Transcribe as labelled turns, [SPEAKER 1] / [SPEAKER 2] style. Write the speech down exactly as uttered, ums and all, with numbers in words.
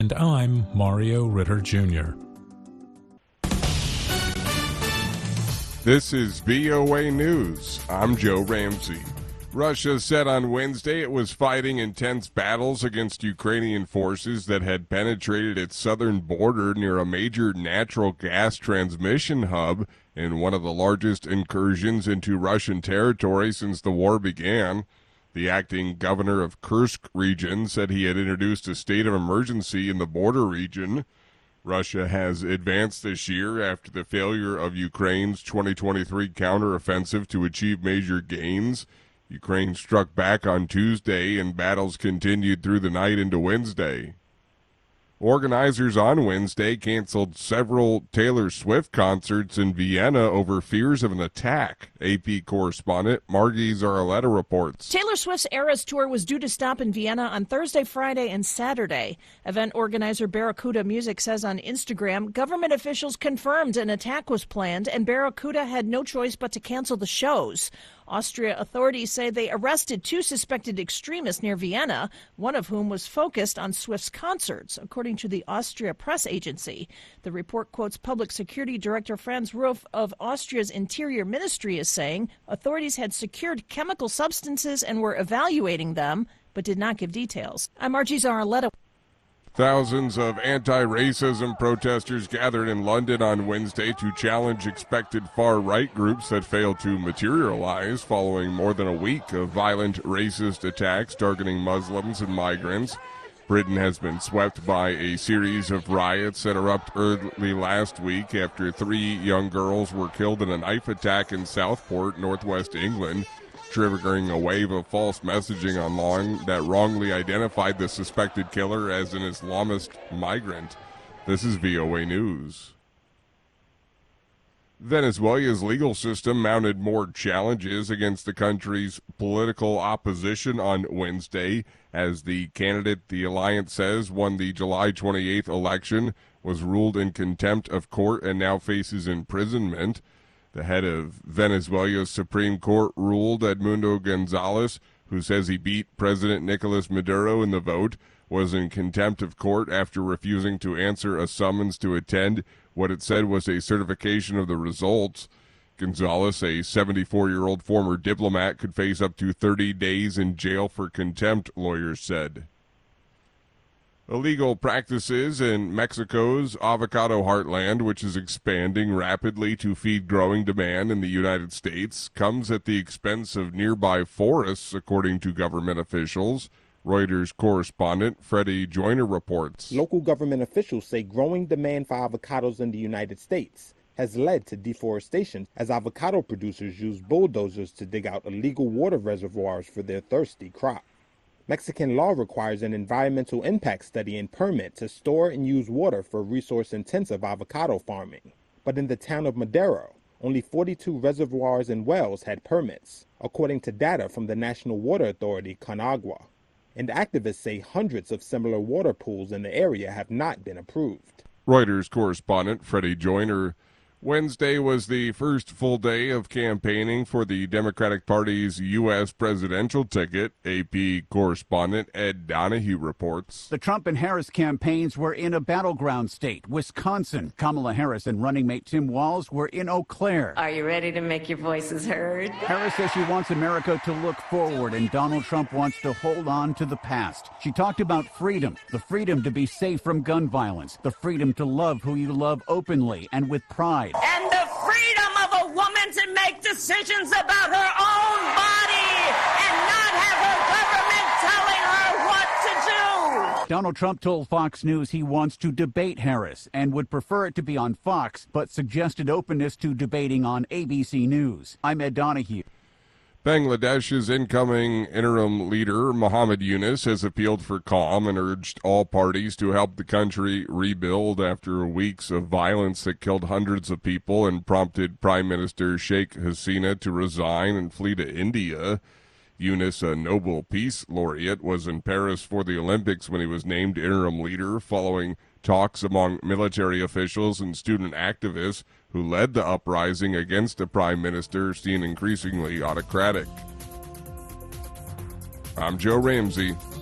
[SPEAKER 1] And I'm Mario Ritter Junior
[SPEAKER 2] This is V O A News. I'm Joe Ramsey. Russia said on Wednesday it was fighting intense battles against Ukrainian forces that had penetrated its southern border near a major natural gas transmission hub in one of the largest incursions into Russian territory since the war began. The acting governor of Kursk region said he had introduced a state of emergency in the border region. Russia has advanced this year after the failure of Ukraine's twenty twenty-three counteroffensive to achieve major gains. Ukraine struck back on Tuesday, and battles continued through the night into Wednesday. Organizers on Wednesday canceled several Taylor Swift concerts in Vienna over fears of an attack. A P correspondent Margie Zaraletta reports.
[SPEAKER 3] Taylor Swift's Eras Tour was due to stop in Vienna on Thursday, Friday, and Saturday. Event organizer Barracuda Music says on Instagram, government officials confirmed an attack was planned, and Barracuda had no choice but to cancel the shows. Austria authorities say they arrested two suspected extremists near Vienna, one of whom was focused on Swift's concerts, according to the Austria press agency. The report quotes Public Security Director Franz Ruf of Austria's Interior Ministry as saying authorities had secured chemical substances and were evaluating them, but did not give details. I'm Margie Zaraletta.
[SPEAKER 2] Thousands of anti-racism protesters gathered in London on Wednesday to challenge expected far-right groups that failed to materialize following more than a week of violent racist attacks targeting Muslims and migrants. Britain has been swept by a series of riots that erupted early last week after three young girls were killed in a knife attack in Southport, northwest England, triggering a wave of false messaging online that wrongly identified the suspected killer as an Islamist migrant. This is V O A News. Venezuela's legal system mounted more challenges against the country's political opposition on Wednesday as the candidate the alliance says won the July twenty-eighth election was ruled in contempt of court and now faces imprisonment. The head of Venezuela's Supreme Court ruled Edmundo Gonzalez, who says he beat President Nicolas Maduro in the vote, was in contempt of court after refusing to answer a summons to attend what it said was a certification of the results. Gonzalez, a seventy-four-year-old former diplomat, could face up to thirty days in jail for contempt, lawyers said. Illegal practices in Mexico's avocado heartland, which is expanding rapidly to feed growing demand in the United States, comes at the expense of nearby forests, according to government officials. Reuters correspondent Freddie Joyner reports.
[SPEAKER 4] Local government officials say growing demand for avocados in the United States has led to deforestation as avocado producers use bulldozers to dig out illegal water reservoirs for their thirsty crop. Mexican law requires an environmental impact study and permit to store and use water for resource-intensive avocado farming. But in the town of Madero, only forty-two reservoirs and wells had permits, according to data from the National Water Authority, CONAGUA. And activists say hundreds of similar water pools in the area have not been approved.
[SPEAKER 2] Reuters correspondent Freddie Joyner. Wednesday was the first full day of campaigning for the Democratic Party's U S presidential ticket. A P correspondent Ed Donahue reports.
[SPEAKER 5] The Trump and Harris campaigns were in a battleground state, Wisconsin. Kamala Harris and running mate Tim Walz were in Eau Claire.
[SPEAKER 6] Are you ready to make your voices heard?
[SPEAKER 5] Harris says she wants America to look forward, and Donald Trump wants to hold on to the past. She talked about freedom, the freedom to be safe from gun violence, the freedom to love who you love openly and with pride.
[SPEAKER 6] And the freedom of a woman to make decisions about her own body and not have her government telling her what to do.
[SPEAKER 5] Donald Trump told Fox News he wants to debate Harris and would prefer it to be on Fox, but suggested openness to debating on A B C News. I'm Ed Donahue.
[SPEAKER 2] Bangladesh's incoming interim leader, Muhammad Yunus, has appealed for calm and urged all parties to help the country rebuild after weeks of violence that killed hundreds of people and prompted Prime Minister Sheikh Hasina to resign and flee to India. Yunus, a Nobel Peace Laureate, was in Paris for the Olympics when he was named interim leader following talks among military officials and student activists who led the uprising against the prime minister, seen increasingly autocratic. I'm Joe Ramsey.